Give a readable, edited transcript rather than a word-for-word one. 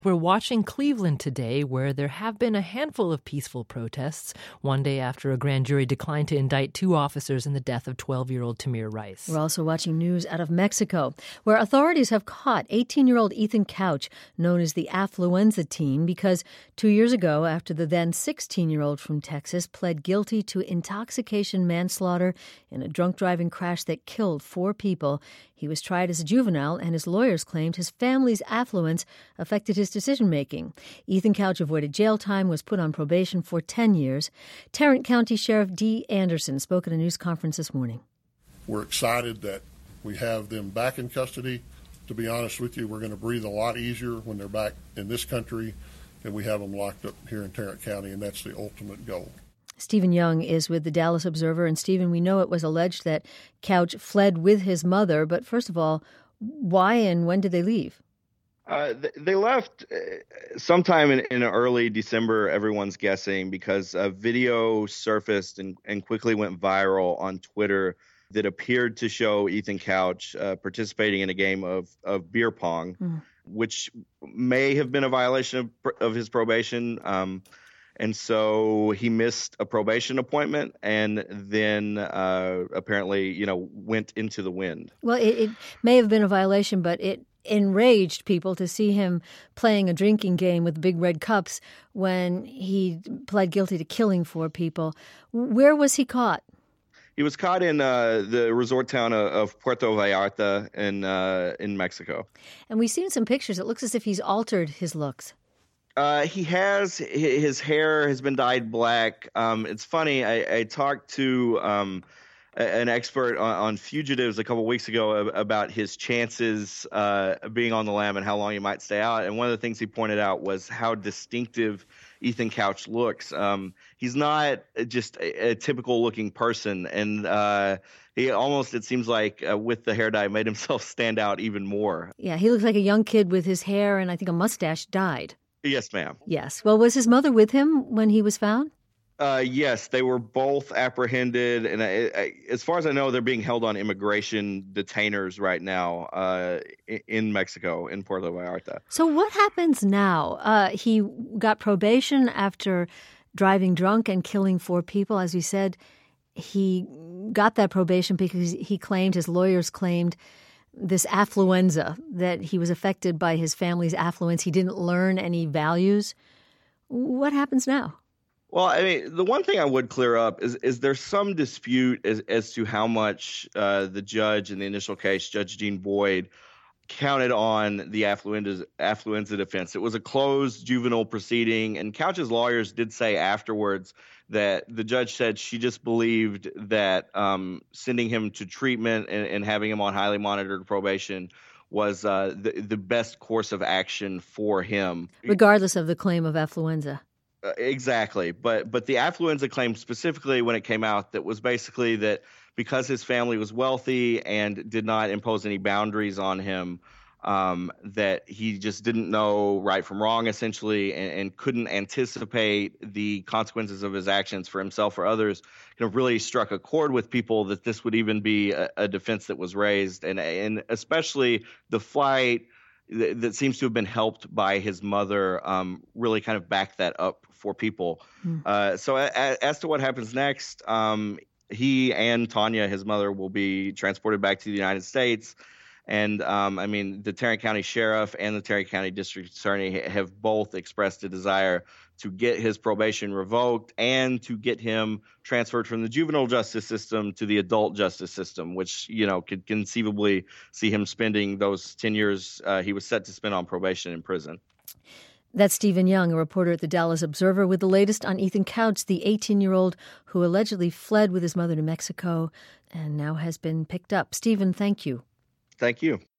We're watching Cleveland today, where there have been a handful of peaceful protests, one day after a grand jury declined to indict 2 officers in the death of 12-year-old Tamir Rice. We're also watching news out of Mexico, where authorities have caught 18-year-old Ethan Couch, known as the Affluenza teen, because 2 years ago, after the then 16-year-old from Texas pled guilty to intoxication manslaughter in a drunk driving crash that killed 4 people, he was tried as a juvenile, and his lawyers claimed his family's affluence affected his decision-making. Ethan Couch avoided jail time, was put on probation for 10 years. Tarrant County Sheriff Dee Anderson spoke at a news conference this morning. We're excited that we have them back in custody. To be honest with you, we're going to breathe a lot easier when they're back in this country and we have them locked up here in Tarrant County, and that's the ultimate goal. Stephen Young is with the Dallas Observer. And Stephen, we know it was alleged that Couch fled with his mother, but first of all, why and when did they leave? They left sometime in early December, everyone's guessing, because a video surfaced and quickly went viral on Twitter that appeared to show Ethan Couch participating in a game of beer pong, which may have been a violation of his probation. And so he missed a probation appointment and then apparently, went into the wind. Well, it may have been a violation, but it enraged people to see him playing a drinking game with big red cups when he pled guilty to killing 4 people. Where was he caught? He was caught in the resort town of Puerto Vallarta in Mexico. And we've seen some pictures. It looks as if he's altered his looks. He has. His hair has been dyed black. It's funny. I talked to an expert on fugitives a couple weeks ago about his chances being on the lam and how long he might stay out. And one of the things he pointed out was how distinctive Ethan Couch looks. He's not just a typical looking person. And he almost, it seems like, with the hair dye, made himself stand out even more. Yeah, he looks like a young kid with his hair and I think a mustache dyed. Yes, ma'am. Yes. Well, was his mother with him when he was found? Yes, they were both apprehended. And as far as I know, they're being held on immigration detainers right now in Mexico, in Puerto Vallarta. So what happens now? He got probation after driving drunk and killing 4 people. As we said, he got that probation because he claimed, his lawyers claimed, this affluenza, that he was affected by his family's affluence. He didn't learn any values. What happens now? Well, I mean, the one thing I would clear up is there's some dispute as to how much the judge in the initial case, Judge Dean Boyd, counted on the affluenza defense. It was a closed juvenile proceeding, and Couch's lawyers did say afterwards that the judge said she just believed that sending him to treatment and having him on highly monitored probation was the best course of action for him. Regardless of the claim of affluenza. Exactly. But the affluenza claim specifically, when it came out, that was basically that because his family was wealthy and did not impose any boundaries on him, that he just didn't know right from wrong, essentially, and couldn't anticipate the consequences of his actions for himself or others, really struck a chord with people that this would even be a defense that was raised. And especially the flight that seems to have been helped by his mother really kind of backed that up for people. So as to what happens next, he and Tanya, his mother, will be transported back to the United States. And, the Tarrant County Sheriff and the Tarrant County District Attorney have both expressed a desire to get his probation revoked and to get him transferred from the juvenile justice system to the adult justice system, which, could conceivably see him spending those 10 years he was set to spend on probation in prison. That's Stephen Young, a reporter at the Dallas Observer, with the latest on Ethan Couch, the 18-year-old who allegedly fled with his mother to Mexico and now has been picked up. Stephen, thank you. Thank you.